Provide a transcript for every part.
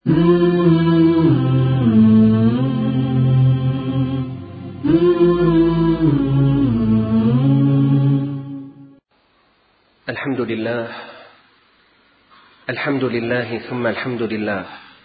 الحمد لله، الحمد لله ثم الحمد لله.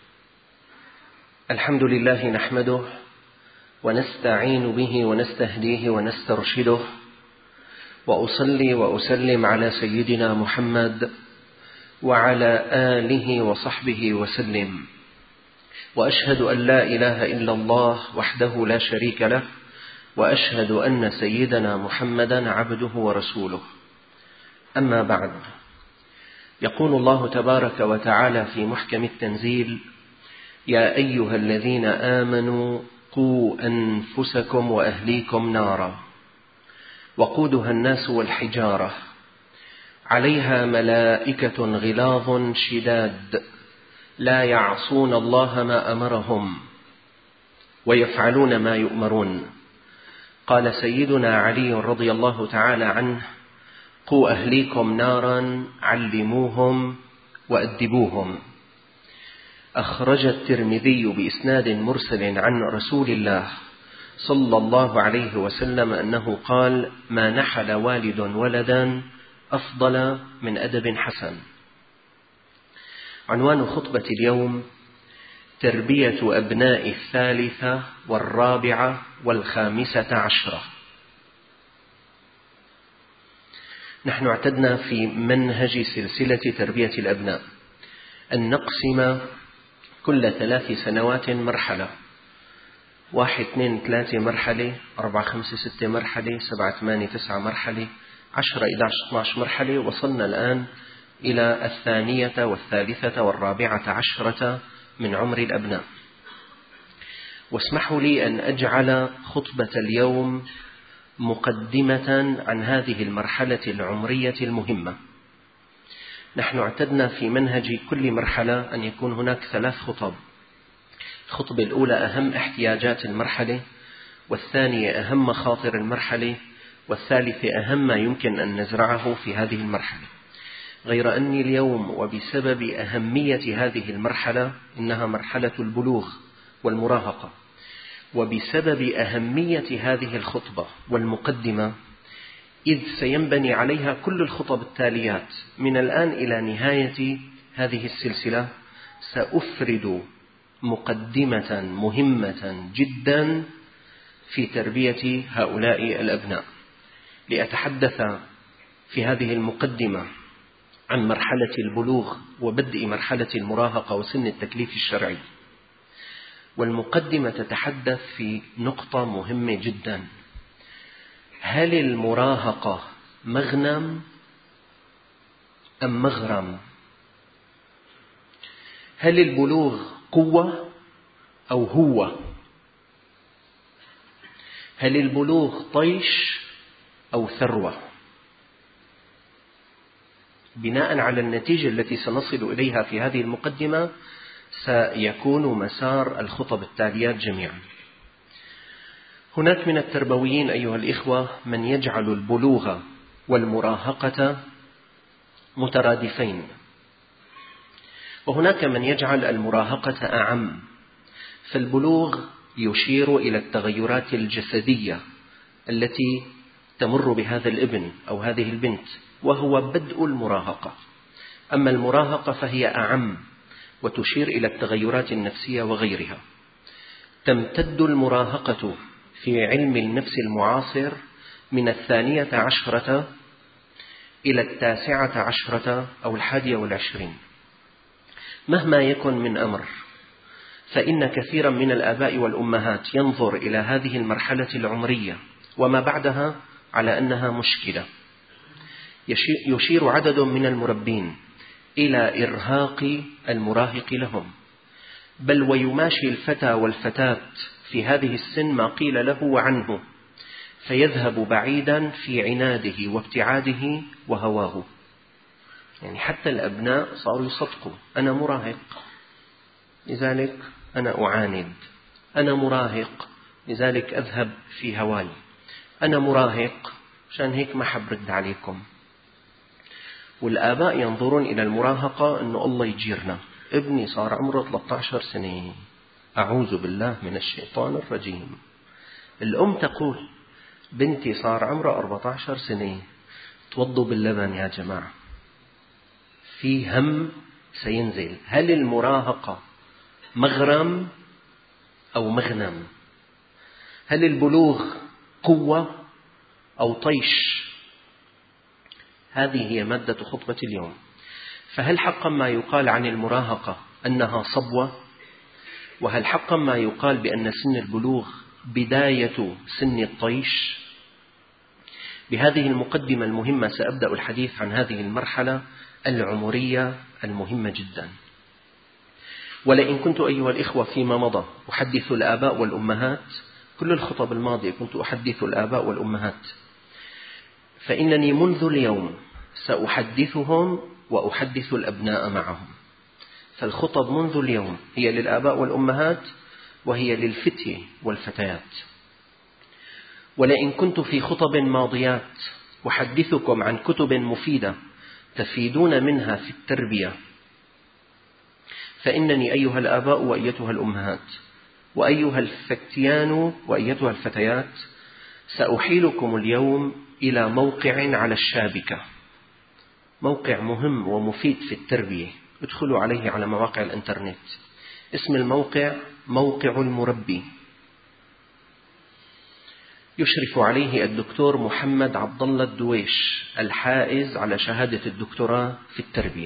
الحمد لله نحمده ونستعين به ونستهديه ونسترشده، وأصلي وأسلم على سيدنا محمد وعلى آله وصحبه وسلم، وأشهد أن لا إله إلا الله وحده لا شريك له، وأشهد أن سيدنا محمدا عبده ورسوله. أما بعد، يقول الله تبارك وتعالى في محكم التنزيل: يا أيها الذين آمنوا قوا أنفسكم وأهليكم نارا وقودها الناس والحجارة عليها ملائكة غلاظ شداد لا يعصون الله ما أمرهم ويفعلون ما يؤمرون. قال سيدنا علي رضي الله تعالى عنه: قوا أهليكم نارا علموهم وأدبوهم. أخرج الترمذي بإسناد مرسل عن رسول الله صلى الله عليه وسلم أنه قال: ما نحل والد ولدا أفضل من أدب حسن. عنوان خطبة اليوم: تربية أبناء الثالثة والرابعة والخامسة عشرة. نحن اعتدنا في منهج سلسلة تربية الأبناء أن نقسم كل 3 سنوات مرحلة: 1 2 3 مرحلة، 4 5 6 مرحلة، 7 8 9 مرحلة، 10 11 12 مرحلة. وصلنا الآن إلى 2 والثالثة والرابعة عشرة من عمر الأبناء. واسمحوا لي أن أجعل خطبة اليوم مقدمة عن هذه المرحلة العمرية المهمة. نحن اعتدنا في منهج كل مرحلة أن يكون هناك 3 خطب: الخطبة الأولى أهم احتياجات المرحلة، والثانية أهم مخاطر المرحلة، والثالثة أهم ما يمكن أن نزرعه في هذه المرحلة. غير أني اليوم وبسبب أهمية هذه المرحلة، إنها مرحلة البلوغ والمراهقة، وبسبب أهمية هذه الخطبة والمقدمة، إذ سينبني عليها كل الخطب التاليات من الآن إلى نهاية هذه السلسلة، سأفرد مقدمة مهمة جدا في تربية هؤلاء الأبناء، لأتحدث في هذه المقدمة عن مرحلة البلوغ وبدء مرحلة المراهقة وسن التكليف الشرعي. والمقدمة تتحدث في نقطة مهمة جدا: هل المراهقة مغنم أم مغرم؟ هل البلوغ قوة أو هو؟ هل البلوغ طيش أو ثروة؟ بناء على النتيجة التي سنصل إليها في هذه المقدمة سيكون مسار الخطب التاليات جميعا. هناك من التربويين أيها الإخوة من يجعل البلوغ والمراهقة مترادفين، وهناك من يجعل المراهقة أعم. فالبلوغ يشير إلى التغيرات الجسدية التي تمر بهذا الابن أو هذه البنت، وهو بدء المراهقة. أما المراهقة فهي أعم وتشير إلى التغيرات النفسية وغيرها. تمتد المراهقة في علم النفس المعاصر من 12 إلى 19 أو 21. مهما يكن من أمر، فإن كثيرا من الآباء والأمهات ينظر إلى هذه المرحلة العمرية وما بعدها على أنها مشكلة. يشير عدد من المربين إلى إرهاق المراهق لهم، بل ويماشي الفتى والفتاة في هذه السن ما قيل له وعنه، فيذهب بعيدا في عناده وابتعاده وهواه. يعني حتى الأبناء صاروا يصدقوا: أنا مراهق لذلك أنا أعاند، أنا مراهق لذلك أذهب في هواي، أنا مراهق عشان هيك ما حبرد عليكم. والآباء ينظرون إلى المراهقة أنه الله يجيرنا، ابني صار عمره 13 سنة، أعوذ بالله من الشيطان الرجيم. الأم تقول بنتي صار عمره 14 سنة، توضوا باللبن يا جماعة، في هم سينزل. هل المراهقة مغرم أو مغنم؟ هل البلوغ قوة أو طيش؟ هذه هي مادة خطبة اليوم. فهل حقا ما يقال عن المراهقة أنها صبوة؟ وهل حقا ما يقال بأن سن البلوغ بداية سن الطيش؟ بهذه المقدمة المهمة سأبدأ الحديث عن هذه المرحلة العمرية المهمة جدا. ولئن كنت أيها الإخوة فيما مضى أحدث الآباء والأمهات، كل الخطب الماضية كنت أحدث الآباء والأمهات، فإنني منذ اليوم سأحدثهم وأحدث الأبناء معهم. فالخطب منذ اليوم هي للآباء والأمهات وهي للفتية والفتيات. ولئن كنت في خطب ماضيات أحدثكم عن كتب مفيدة تفيدون منها في التربية، فإنني أيها الآباء وأيتها الأمهات وأيها الفتيان وأيتها الفتيات سأحيلكم اليوم إلى موقع على الشابكة، موقع مهم ومفيد في التربية. ادخلوا عليه على مواقع الإنترنت. اسم الموقع موقع المربي، يشرف عليه الدكتور محمد عبد الله الدويش الحائز على شهادة الدكتوراه في التربية.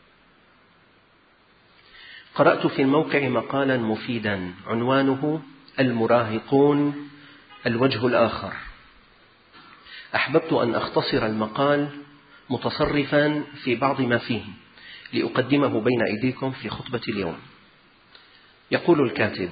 قرأت في الموقع مقالا مفيدا عنوانه المراهقون الوجه الآخر. أحببت أن أختصر المقال متصرفا في بعض ما فيه لأقدمه بين أيديكم في خطبة اليوم. يقول الكاتب: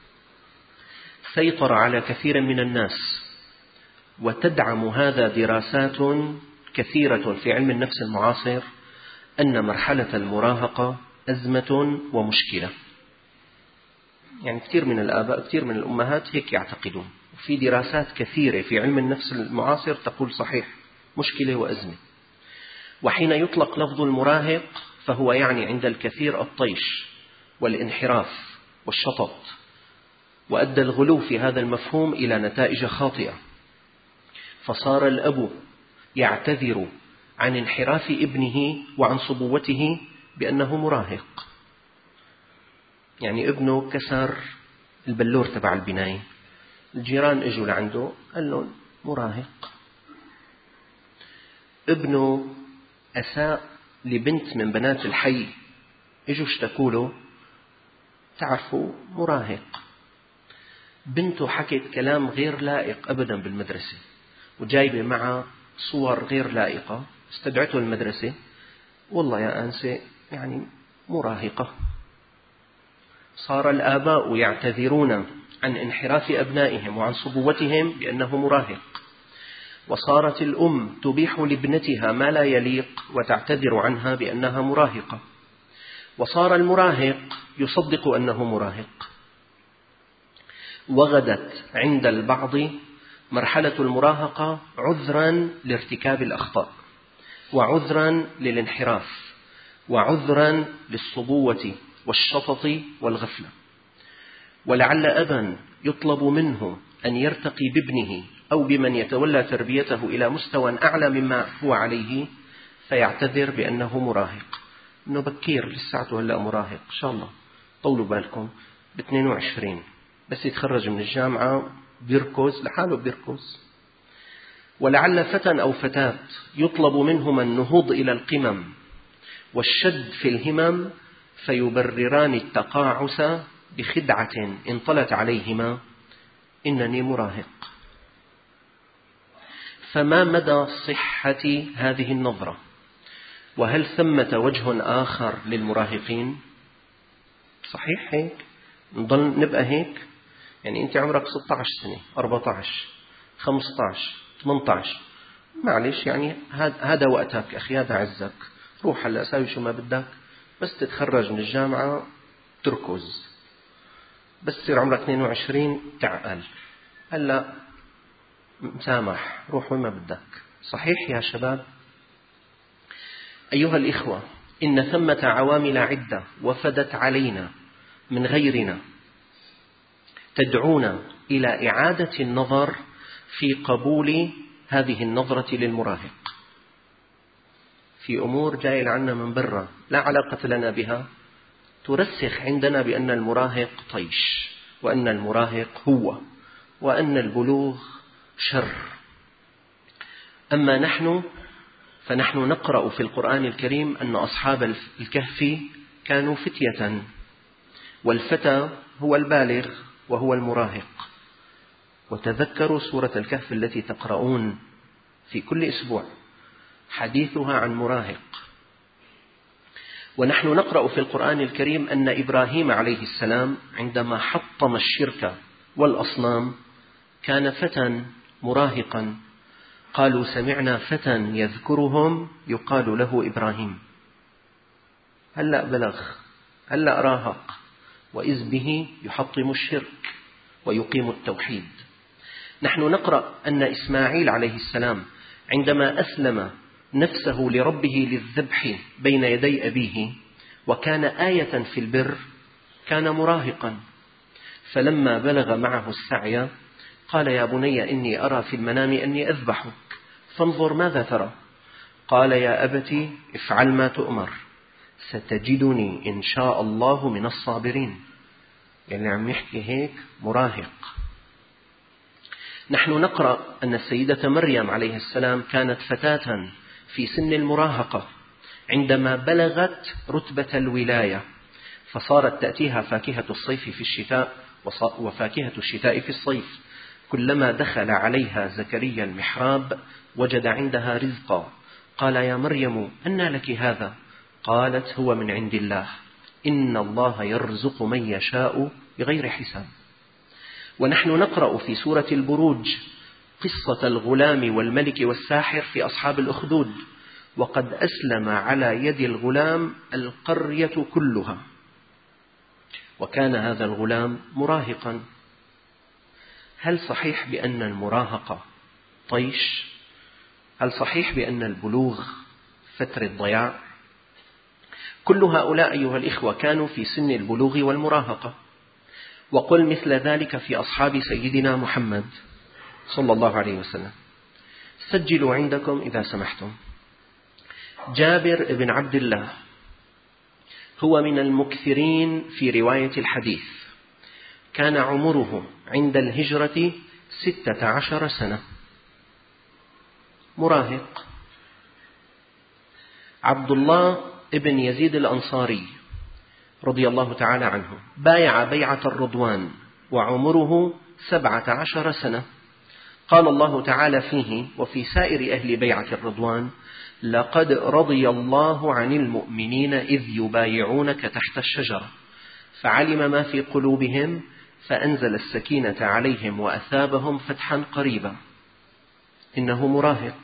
سيطر على كثير من الناس، وتدعم هذا دراسات كثيرة في علم النفس المعاصر، أن مرحلة المراهقة أزمة ومشكلة. يعني كثير من الآباء كثير من الأمهات هيك يعتقدون، وفي دراسات كثيرة في علم النفس المعاصر تقول صحيح مشكلة وأزمة. وحين يطلق لفظ المراهق فهو يعني عند الكثير الطيش والانحراف والشطط، وأدى الغلو في هذا المفهوم إلى نتائج خاطئة، فصار الأب يعتذر عن انحراف ابنه وعن صبوته بأنه مراهق. يعني ابنه كسر البلور تبع البناية، الجيران اجوا لعنده قال له مراهق. ابنه أساء لبنت من بنات الحي، اجوا اشتكوا له، تعرفوا مراهق. بنته حكت كلام غير لائق أبدا بالمدرسة، وجايبة معها صور غير لائقة، استدعته المدرسة، والله يا أنسة يعني مراهقة. صار الآباء يعتذرون عن انحراف أبنائهم وعن صبوتهم بأنه مراهق، وصارت الأم تبيح لابنتها ما لا يليق وتعتذر عنها بأنها مراهقة، وصار المراهق يصدق أنه مراهق. وغدت عند البعض مرحلة المراهقة عذرا لارتكاب الأخطاء، وعذرا للانحراف، وعذرا للصبوة والشطط والغفلة. ولعل أبا يطلب منه أن يرتقي بابنه أو بمن يتولى تربيته إلى مستوى أعلى مما هو عليه، فيعتذر بأنه مراهق، إنه بكير لساته هلأ مراهق، إن شاء الله طولوا بالكم ب22 بس يتخرج من الجامعة بيركز لحاله بيركز. ولعل فتى أو فتاة يطلب منهما النهوض إلى القمم والشد في الهمم، فيبرران التقاعس بخدعة انطلت عليهما: إنني مراهق. فما مدى صحة هذه النظرة؟ وهل ثمة وجه آخر للمراهقين؟ صحيح هيك؟ نضل نبقى هيك؟ يعني أنت عمرك 16 سنة 14 15 18، معلش يعني هذا وقتك أخي، هذا عزك، روح هلا ساوي شو ما بدك، بس تتخرج من الجامعة تركز، بس تصير عمرك 22 تعقل، هلا مسامح روح وين ما بدك. صحيح يا شباب؟ أيها الإخوة، إن ثمة عوامل عدة وفدت علينا من غيرنا تدعونا إلى إعادة النظر في قبول هذه النظرة للمراهق، في أمور جاية عنا من برا لا علاقة لنا بها، ترسخ عندنا بأن المراهق طيش، وأن المراهق هو، وأن البلوغ شر. أما نحن فنحن نقرأ في القرآن الكريم أن أصحاب الكهف كانوا فتية، والفتى هو البالغ وهو المراهق. وتذكروا سورة الكهف التي تقرؤون في كل أسبوع حديثها عن مراهق. ونحن نقرأ في القرآن الكريم أن إبراهيم عليه السلام عندما حطم الشرك والأصنام كان فتى مراهقا، قالوا سمعنا فتى يذكرهم يقال له إبراهيم. هلأ بلغ، هلأ راهق، وإذ به يحطم الشرك ويقيم التوحيد. نحن نقرأ أن إسماعيل عليه السلام عندما أسلم نفسه لربه للذبح بين يدي أبيه وكان آية في البر كان مراهقا، فلما بلغ معه السعي قال يا بني إني أرى في المنام أني أذبحك فانظر ماذا ترى؟ قال يا أبت افعل ما تؤمر ستجدني إن شاء الله من الصابرين. يعني عم يحكي هيك مراهق. نحن نقرأ أن السيدة مريم عليه السلام كانت فتاة في سن المراهقة عندما بلغت رتبة الولاية، فصارت تأتيها فاكهة الصيف في الشتاء وفاكهة الشتاء في الصيف. كلما دخل عليها زكريا المحراب وجد عندها رزقا، قال يا مريم أنى لك هذا؟ قالت هو من عند الله إن الله يرزق من يشاء بغير حساب. ونحن نقرأ في سورة البروج قصة الغلام والملك والساحر في أصحاب الأخدود، وقد أسلم على يد الغلام القرية كلها، وكان هذا الغلام مراهقا. هل صحيح بأن المراهقة طيش؟ هل صحيح بأن البلوغ فترة ضياع؟ كل هؤلاء أيها الإخوة كانوا في سن البلوغ والمراهقة. وقل مثل ذلك في أصحاب سيدنا محمد صلى الله عليه وسلم. سجلوا عندكم إذا سمحتم. جابر بن عبد الله هو من المكثرين في رواية الحديث، كان عمره عند الهجرة 16 سنة، مراهق. عبد الله بن يزيد الأنصاري رضي الله تعالى عنه بايع بيعة الرضوان وعمره 17 سنة. قال الله تعالى فيه وفي سائر أهل بيعة الرضوان لقد رضي الله عن المؤمنين إذ يبايعونك تحت الشجرة فعلم ما في قلوبهم فأنزل السكينة عليهم وأثابهم فتحا قريبا. إنه مراهق.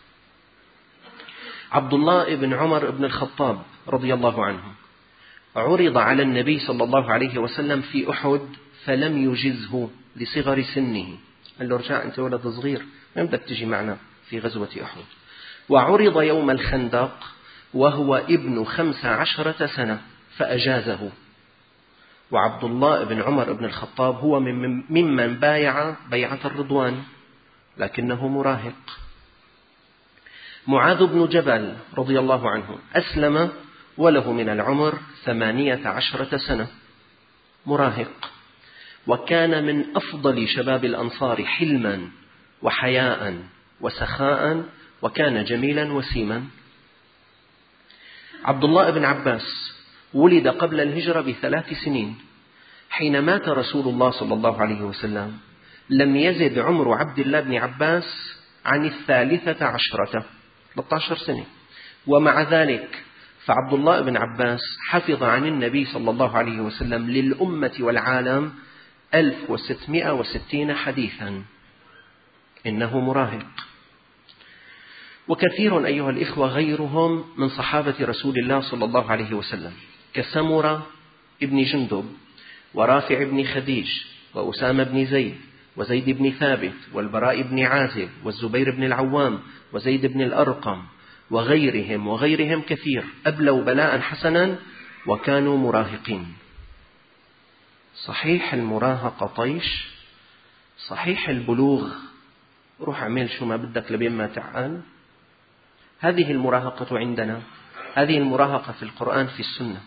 عبد الله بن عمر بن الخطاب رضي الله عنه عرض على النبي صلى الله عليه وسلم في أحد فلم يجزه لصغر سنه، قال له ارجع أنت ولد صغير ما بدك تجي معنا في غزوة أحد. وعرض يوم الخندق وهو ابن 15 سنة فأجازه. وعبد الله بن عمر بن الخطاب هو ممن بايع بيعة الرضوان لكنه مراهق. معاذ بن جبل رضي الله عنه أسلم وله من العمر 18 سنة، مراهق. وكان من أفضل شباب الأنصار حلما وحياء وسخاء، وكان جميلا وسيما. عبد الله بن عباس ولد قبل الهجرة ب3 سنين. حين مات رسول الله صلى الله عليه وسلم لم يزد عمر عبد الله بن عباس عن 13 سنة. ومع ذلك فعبد الله بن عباس حفظ عن النبي صلى الله عليه وسلم للأمة والعالم 1660 حديثا. إنه مراهق. وكثير أيها الإخوة غيرهم من صحابة رسول الله صلى الله عليه وسلم كسمرة ابن جندب ورافع بن خديج وأسامة بن زيد وزيد بن ثابت والبراء بن عازب والزبير بن العوام وزيد بن الأرقم وغيرهم كثير أبلوا بلاء حسنا وكانوا مراهقين. صحيح المراهقة طيش، صحيح البلوغ روح اعمل شو ما بدك لبين ما تعال. هذه المراهقة عندنا، هذه المراهقة في القرآن في السنة.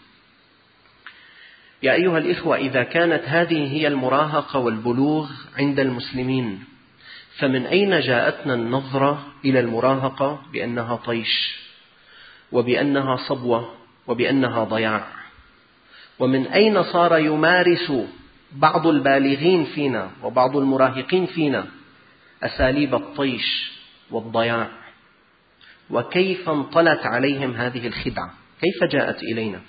يا أيها الإخوة، إذا كانت هذه هي المراهقة والبلوغ عند المسلمين، فمن أين جاءتنا النظرة إلى المراهقة بأنها طيش وبأنها صبوة وبأنها ضياع؟ ومن أين صار يمارس بعض البالغين فينا وبعض المراهقين فينا أساليب الطيش والضياع؟ وكيف انطلت عليهم هذه الخدعة؟ كيف جاءت إلينا؟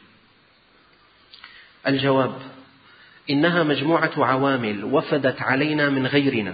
الجواب: إنها مجموعة عوامل وفدت علينا من غيرنا،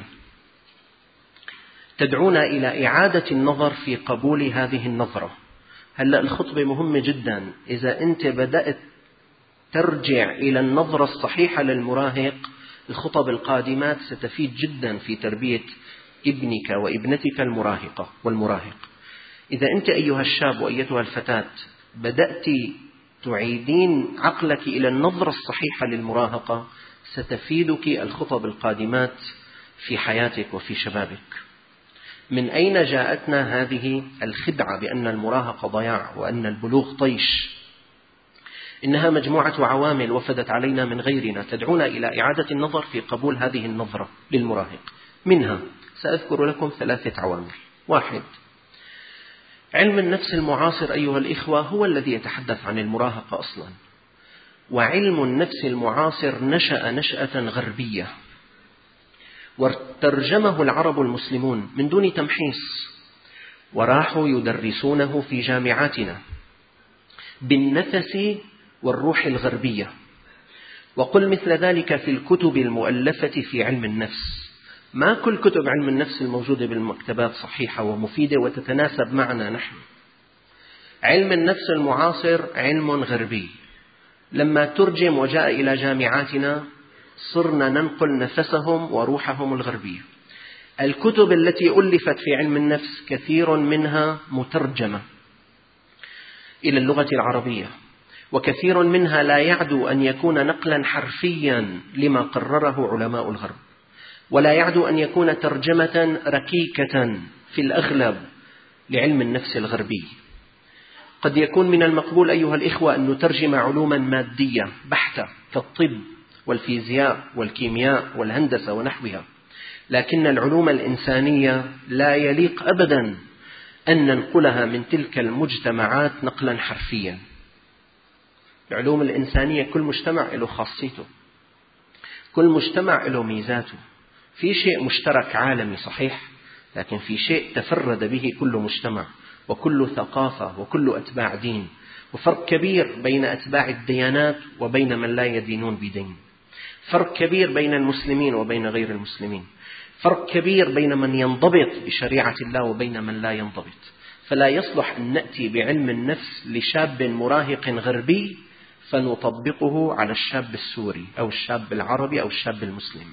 تدعونا إلى إعادة النظر في قبول هذه النظرة. هلأ الخطبة مهمة جدا. إذا أنت بدأت ترجع إلى النظرة الصحيحة للمراهق، الخطب القادمات ستفيد جدا في تربية ابنك وابنتك المراهقة والمراهق. إذا أنت أيها الشاب وأيتها الفتاة بدأت تعيدين عقلك إلى النظرة الصحيحة للمراهقة، ستفيدك الخطب القادمات في حياتك وفي شبابك. من أين جاءتنا هذه الخدعة بأن المراهقة ضياع وأن البلوغ طيش؟ إنها مجموعة عوامل وفدت علينا من غيرنا، تدعونا إلى إعادة النظر في قبول هذه النظرة للمراهق. منها سأذكر لكم 3 عوامل. 1. علم النفس المعاصر أيها الإخوة هو الذي يتحدث عن المراهقة أصلا. وعلم النفس المعاصر نشأ نشأة غربية، وترجمه العرب المسلمون من دون تمحيص، وراحوا يدرسونه في جامعاتنا بالنفس والروح الغربية. وقل مثل ذلك في الكتب المؤلفة في علم النفس. ما كل كتب علم النفس الموجودة بالمكتبات صحيحة ومفيدة وتتناسب معنا نحن. علم النفس المعاصر علم غربي، لما ترجم وجاء إلى جامعاتنا صرنا ننقل نفسهم وروحهم الغربية. الكتب التي ألفت في علم النفس كثير منها مترجمة إلى اللغة العربية، وكثير منها لا يعدو أن يكون نقلا حرفيا لما قرره علماء الغرب، ولا يعدو أن يكون ترجمة ركيكة في الأغلب لعلم النفس الغربي. قد يكون من المقبول أيها الإخوة أن نترجم علوما مادية بحتة كالطب والفيزياء والكيمياء والهندسة ونحوها، لكن العلوم الإنسانية لا يليق أبدا أن ننقلها من تلك المجتمعات نقلا حرفيا. العلوم الإنسانية كل مجتمع له خاصيته، كل مجتمع له ميزاته. في شيء مشترك عالمي صحيح، لكن في شيء تفرد به كل مجتمع وكل ثقافة وكل أتباع دين، وفرق كبير بين أتباع الديانات وبين من لا يدينون بدين، فرق كبير بين المسلمين وبين غير المسلمين، فرق كبير بين من ينضبط بشريعة الله وبين من لا ينضبط. فلا يصلح أن نأتي بعلم النفس لشاب مراهق غربي فنطبقه على الشاب السوري أو الشاب العربي أو الشاب المسلم.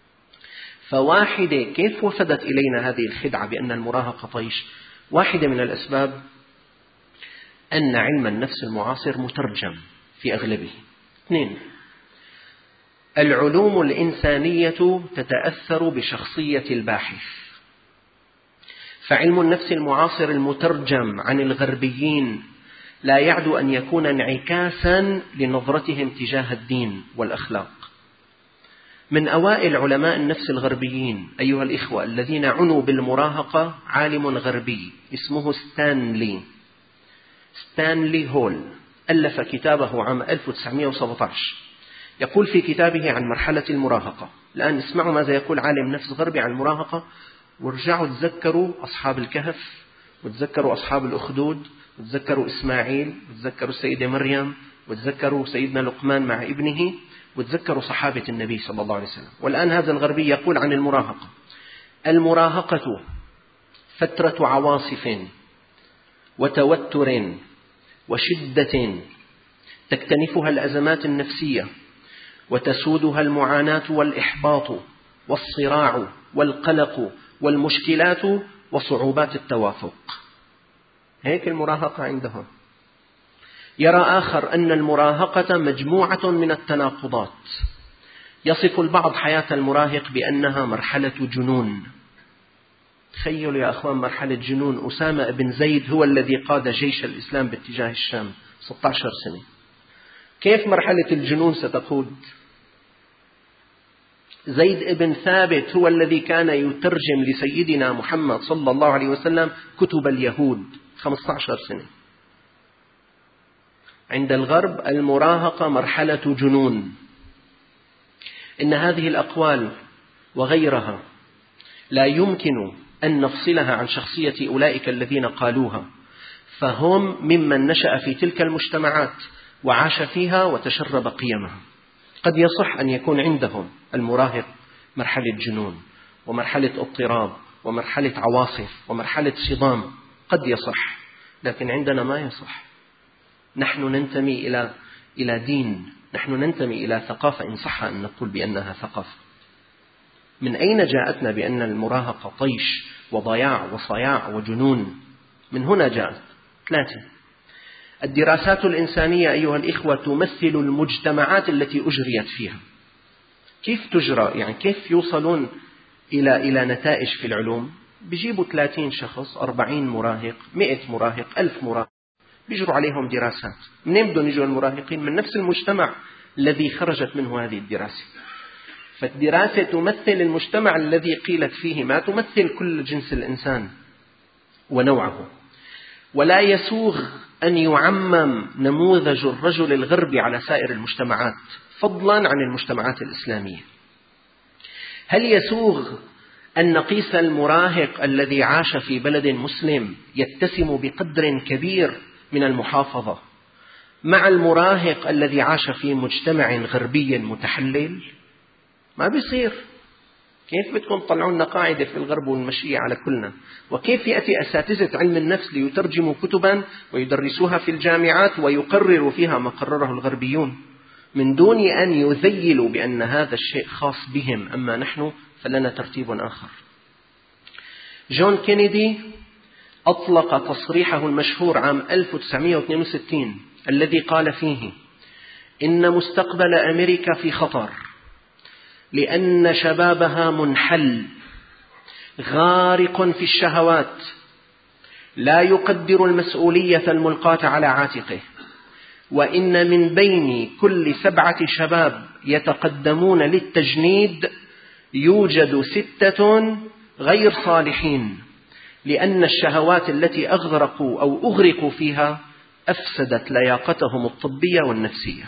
فواحدة، كيف وفدت إلينا هذه الخدعة بأن المراهقة طيش؟ واحدة من الأسباب أن علم النفس المعاصر مترجم في أغلبه. 2. العلوم الإنسانية تتأثر بشخصية الباحث، فعلم النفس المعاصر المترجم عن الغربيين لا يعدو أن يكون انعكاسا لنظرتهم تجاه الدين والأخلاق. من أوائل علماء النفس الغربيين أيها الإخوة الذين عنوا بالمراهقة عالم غربي اسمه ستانلي هول، ألف كتابه عام 1917. يقول في كتابه عن مرحلة المراهقة، الآن اسمعوا ماذا يقول عالم نفس غربي عن المراهقة، وارجعوا تذكروا أصحاب الكهف، وتذكروا أصحاب الأخدود، وتذكروا إسماعيل، وتذكروا السيدة مريم، وتذكروا سيدنا لقمان مع ابنه، وتذكروا صحابة النبي صلى الله عليه وسلم. والآن هذا الغربي يقول عن المراهقة: المراهقة فترة عواصف وتوتر وشدة تكتنفها الأزمات النفسية، وتسودها المعاناة والإحباط والصراع والقلق والمشكلات وصعوبات التوافق. هيك المراهقة عندهم. يرى آخر أن المراهقة مجموعة من التناقضات. يصف البعض حياة المراهق بأنها مرحلة جنون. تخيلوا يا أخوان مرحلة جنون. أسامة بن زيد هو الذي قاد جيش الإسلام باتجاه الشام 16 سنة. كيف مرحلة الجنون ستقود؟ زيد بن ثابت هو الذي كان يترجم لسيدنا محمد صلى الله عليه وسلم كتب اليهود 15 سنة. عند الغرب المراهقة مرحلة جنون. إن هذه الأقوال وغيرها لا يمكن أن نفصلها عن شخصية أولئك الذين قالوها، فهم ممن نشأ في تلك المجتمعات وعاش فيها وتشرب قيمها. قد يصح أن يكون عندهم المراهق مرحلة جنون ومرحلة اضطراب ومرحلة عواصف ومرحلة صدام، قد يصح، لكن عندنا ما يصح. نحن ننتمي إلى دين، نحن ننتمي إلى ثقافة، إن صح أن نقول بأنها ثقافة. من أين جاءتنا بأن المراهقة طيش وضياع وصياع وجنون؟ من هنا جاءت. 3. الدراسات الإنسانية أيها الإخوة تمثل المجتمعات التي أجريت فيها. كيف تجرى؟ يعني كيف يوصلون إلى نتائج في العلوم؟ بيجيبوا 30 شخص، 40 مراهق، 100 مراهق، 1000 مراهق، بيجروا عليهم دراسات. منين بدهم يجوا المراهقين؟ من نفس المجتمع الذي خرجت منه هذه الدراسة. فالدراسة تمثل المجتمع الذي قيلت فيه، ما تمثل كل جنس الإنسان ونوعه. ولا يسوغ أن يعمم نموذج الرجل الغربي على سائر المجتمعات فضلا عن المجتمعات الإسلامية. هل يسوغ أن نقيس المراهق الذي عاش في بلد مسلم يتسم بقدر كبير من المحافظة مع المراهق الذي عاش في مجتمع غربي متحلل؟ ما بيصير. كيف بدكم تطلعوا لنا قاعدة في الغرب ونمشيها على كلنا؟ وكيف يأتي أساتذة علم النفس ليترجموا كتبا ويدرسوها في الجامعات ويقرروا فيها ما قرره الغربيون من دون أن يذيلوا بأن هذا الشيء خاص بهم، أما نحن فلنا ترتيب آخر. جون كينيدي أطلق تصريحه المشهور عام 1962 الذي قال فيه: إن مستقبل أمريكا في خطر، لأن شبابها منحل غارق في الشهوات، لا يقدر المسؤولية الملقاة على عاتقه، وإن من بين كل 7 شباب يتقدمون للتجنيد يوجد 6 غير صالحين، لأن الشهوات التي أغرقوا أو أغرقوا فيها أفسدت لياقتهم الطبية والنفسية.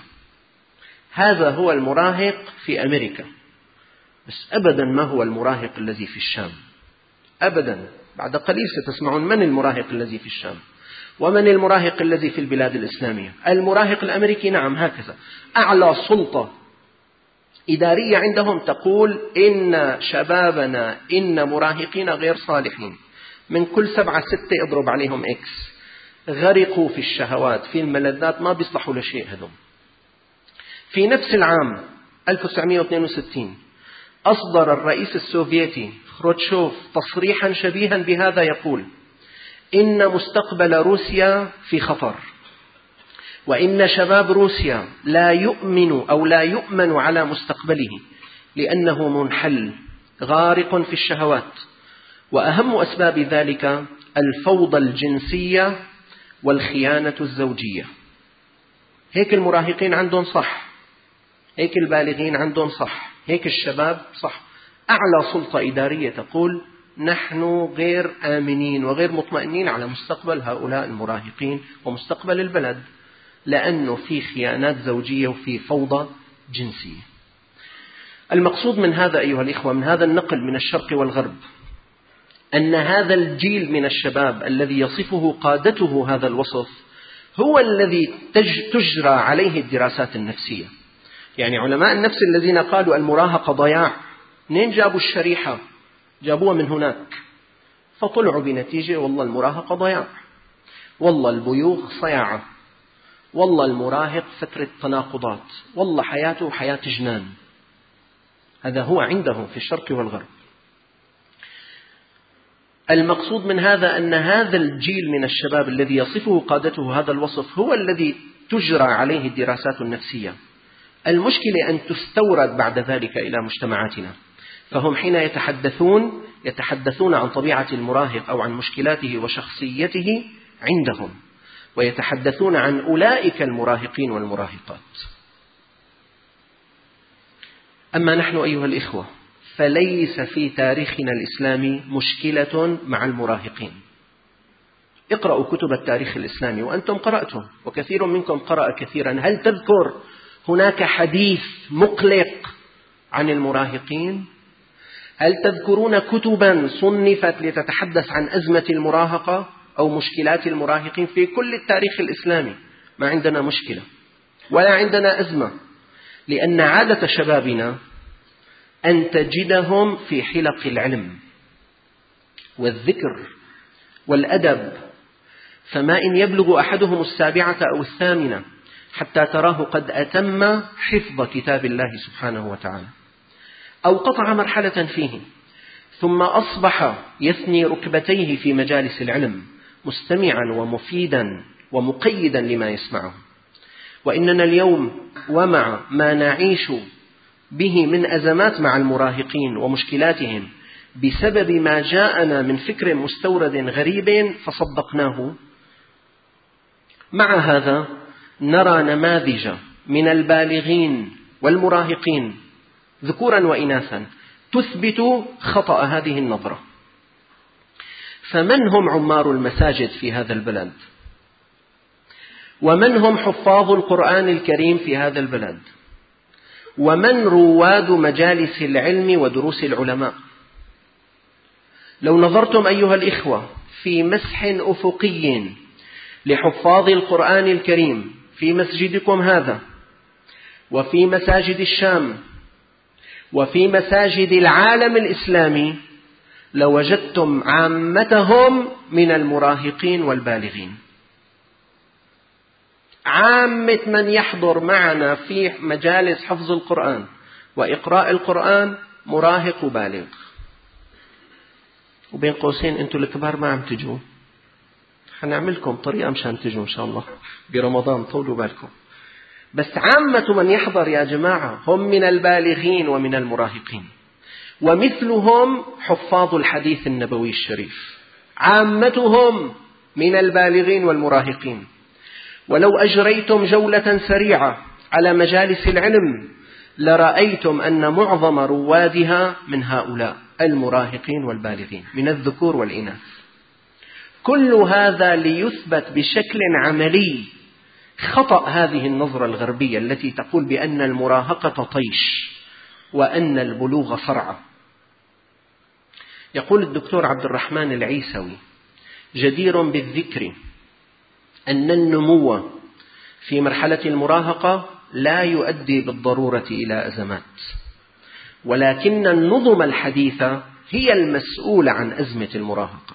هذا هو المراهق في أمريكا، بس أبدا ما هو المراهق الذي في الشام. أبدا. بعد قليل ستسمعون من المراهق الذي في الشام ومن المراهق الذي في البلاد الإسلامية. المراهق الأمريكي نعم هكذا، أعلى سلطة إدارية عندهم تقول إن شبابنا، إن مراهقين غير صالحين، من كل 7 6 اضرب عليهم إكس، غرقوا في الشهوات في الملذات، ما بيصلحوا لشيء هذول. في نفس العام 1962 أصدر الرئيس السوفيتي خروتشوف تصريحا شبيها بهذا يقول: إن مستقبل روسيا في خطر، وإن شباب روسيا لا يؤمن على مستقبله لأنه منحل غارق في الشهوات، وأهم أسباب ذلك الفوضى الجنسية والخيانة الزوجية. هيك المراهقين عندهم صح، هيك البالغين عندهم صح، هيك الشباب صح. أعلى سلطة إدارية تقول نحن غير آمنين وغير مطمئنين على مستقبل هؤلاء المراهقين ومستقبل البلد، لأنه في خيانات زوجية وفي فوضى جنسية. المقصود من هذا أيها الإخوة، من هذا النقل من الشرق والغرب، أن هذا الجيل من الشباب الذي يصفه قادته هذا الوصف هو الذي تجرى عليه الدراسات النفسية. يعني علماء النفس الذين قالوا المراهقة ضياع، منين جابوا الشريحة؟ جابوها من هناك، فطلعوا بنتيجة والله المراهقة ضياع، والله البيوغ صياعة، والله المراهق فترة تناقضات، والله حياته حياة جنان. هذا هو عندهم في الشرق والغرب. المقصود من هذا أن هذا الجيل من الشباب الذي يصفه قادته هذا الوصف هو الذي تجرى عليه الدراسات النفسية. المشكلة أن تستورد بعد ذلك إلى مجتمعاتنا، فهم حين يتحدثون عن طبيعة المراهق أو عن مشكلاته وشخصيته عندهم، ويتحدثون عن أولئك المراهقين والمراهقات. أما نحن أيها الإخوة فليس في تاريخنا الإسلامي مشكلة مع المراهقين. اقرأوا كتب التاريخ الإسلامي وأنتم قرأتم، وكثير منكم قرأ كثيرا. هل تذكر هناك حديث مقلق عن المراهقين؟ هل تذكرون كتبا صنفت لتتحدث عن أزمة المراهقة أو مشكلات المراهقين؟ في كل التاريخ الإسلامي ما عندنا مشكلة ولا عندنا أزمة، لأن عادة شبابنا أن تجدهم في حلق العلم والذكر والأدب، فما إن يبلغ أحدهم 7 أو 8 حتى تراه قد أتم حفظ كتاب الله سبحانه وتعالى، أو قطع مرحلة فيه، ثم أصبح يثني ركبتيه في مجالس العلم مستمعا ومفيدا ومقيدا لما يسمعه. وإننا اليوم ومع ما نعيش به من أزمات مع المراهقين ومشكلاتهم بسبب ما جاءنا من فكر مستورد غريب فصدقناه، مع هذا نرى نماذج من البالغين والمراهقين ذكورا وإناثا تثبت خطأ هذه النظرة. فمن هم عمار المساجد في هذا البلد؟ ومن هم حفاظ القرآن الكريم في هذا البلد؟ ومن رواد مجالس العلم ودروس العلماء؟ لو نظرتم أيها الإخوة في مسح أفقي لحفاظ القرآن الكريم في مسجدكم هذا وفي مساجد الشام وفي مساجد العالم الإسلامي، لوجدتم عامتهم من المراهقين والبالغين. عامة من يحضر معنا في مجالس حفظ القرآن وإقراء القرآن مراهق وبالغ. وبين قوسين أنتم الكبار ما عم تجوا، حنعملكم طريقة مشان تجوا إن شاء الله برمضان، طولوا بالكم. بس عامة من يحضر يا جماعة هم من البالغين ومن المراهقين، ومثلهم حفاظ الحديث النبوي الشريف، عامتهم من البالغين والمراهقين. ولو أجريتم جولة سريعة على مجالس العلم لرأيتم أن معظم روادها من هؤلاء المراهقين والبالغين من الذكور والإناث. كل هذا ليثبت بشكل عملي خطأ هذه النظرة الغربية التي تقول بأن المراهقة طيش وأن البلوغ صرعة. يقول الدكتور عبد الرحمن العيسوي: جدير بالذكر أن النمو في مرحلة المراهقة لا يؤدي بالضرورة إلى أزمات، ولكن النظم الحديثة هي المسؤولة عن أزمة المراهقة.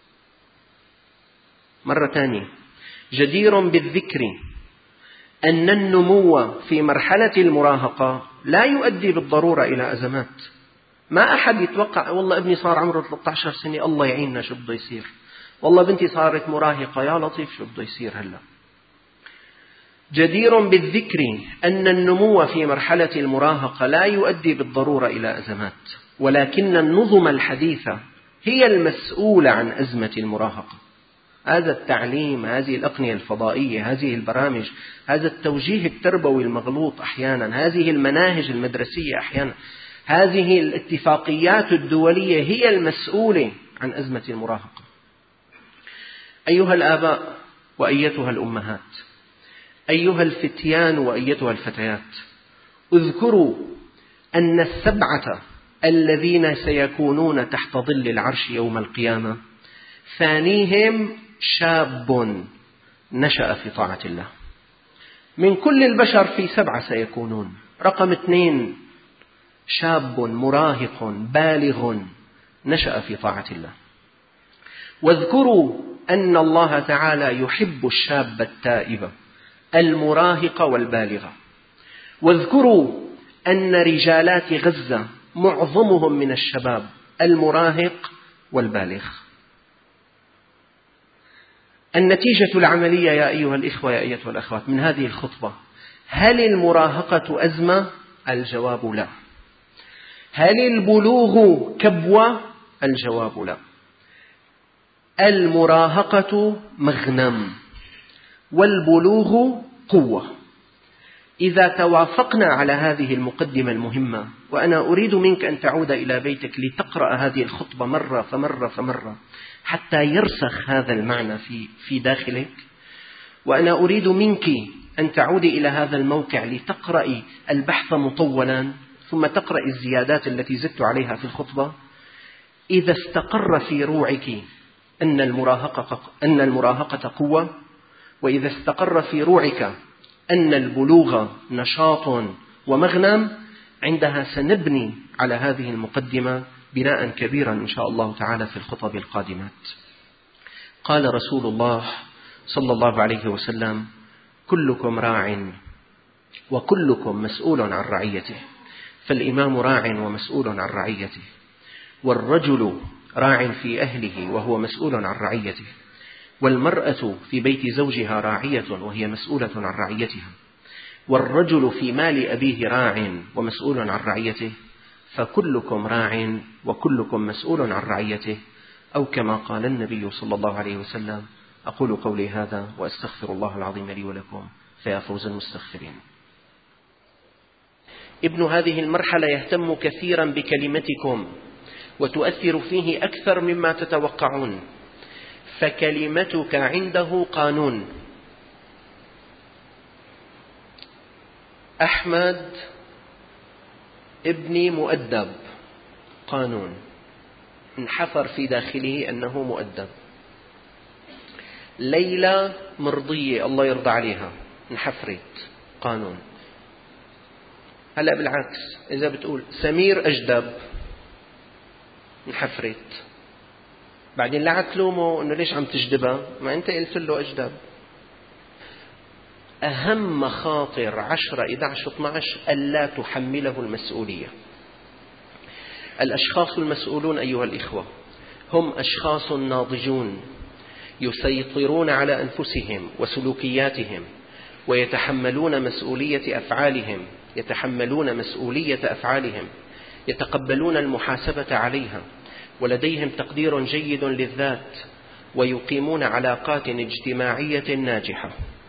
مرة ثانية، جدير بالذكر أن النمو في مرحلة المراهقة لا يؤدي بالضرورة إلى أزمات. ما أحد يتوقع والله ابني صار عمره 13 سنة الله يعيننا شو بده يصير، والله بنتي صارت مراهقة يا لطيف شو بده يصير هلأ. جدير بالذكر أن النمو في مرحلة المراهقة لا يؤدي بالضرورة إلى أزمات، ولكن النظم الحديثة هي المسؤولة عن أزمة المراهقة. هذا التعليم، هذه الأقنية الفضائية، هذه البرامج، هذا التوجيه التربوي المغلوط أحيانا، هذه المناهج المدرسية أحيانا، هذه الاتفاقيات الدولية هي المسؤولة عن أزمة المراهقة. أيها الآباء وأيتها الأمهات، أيها الفتيان وأيتها الفتيات، اذكروا أن 7 الذين سيكونون تحت ظل العرش يوم القيامة ثانيهم شاب نشأ في طاعة الله. من كل البشر في 7 سيكونون. رقم 2 شاب مراهق بالغ نشأ في طاعة الله. واذكروا أن الله تعالى يحب الشاب التائب المراهق والبالغ. واذكروا أن رجالات غزة معظمهم من الشباب المراهق والبالغ. النتيجة العملية يا أيها الإخوة يا أيتها الأخوات من هذه الخطبة: هل المراهقة أزمة؟ الجواب لا. هل البلوغ كبوة؟ الجواب لا. المراهقة مغنم والبلوغ قوة. إذا توافقنا على هذه المقدمة المهمة، وأنا أريد منك أن تعود إلى بيتك لتقرأ هذه الخطبة مرة فمرة حتى يرسخ هذا المعنى في داخلك، وأنا أريد منك أن تعودي إلى هذا الموقع لتقرأي البحث مطولا ثم تقرأي الزيادات التي زدت عليها في الخطبة. إذا استقر في روعك أن المراهقة قوة، وإذا استقر في روعك أن البلوغ نشاط ومغنم، عندها سنبني على هذه المقدمة بناء كبيرا إن شاء الله تعالى في الخطب القادمات. قال رسول الله صلى الله عليه وسلم: كلكم راع وكلكم مسؤول عن رعيته، فالإمام راع ومسؤول عن رعيته، والرجل راع في أهله وهو مسؤول عن رعيته، والمرأة في بيت زوجها راعية وهي مسؤولة عن رعيتها، والرجل في مال أبيه راع ومسؤول عن رعيته، فكلكم راع وكلكم مسؤول عن رعيته، أو كما قال النبي صلى الله عليه وسلم. أقول قولي هذا وأستغفر الله العظيم لي ولكم، فيا فوز المستغفرين. ابن هذه المرحلة يهتم كثيرا بكلمتكم وتؤثر فيه أكثر مما تتوقعون، فكلمتك عنده قانون. أحمد ابني مؤدب، قانون انحفر في داخله أنه مؤدب. ليلى مرضية الله يرضى عليها، انحفرت، قانون. هلأ بالعكس، إذا بتقول سمير أجدب، انحفرت. بعدين لا تلومه إنه ليش عم تجدبها، ما أنت قلت له أجدب. أهم مخاطر 10 11 12 ألا تحمله المسؤولية. الأشخاص المسؤولون أيها الإخوة هم أشخاص ناضجون يسيطرون على أنفسهم وسلوكياتهم، ويتحملون مسؤولية أفعالهم، يتقبلون المحاسبة عليها، ولديهم تقدير جيد للذات، ويقيمون علاقات اجتماعية ناجحة.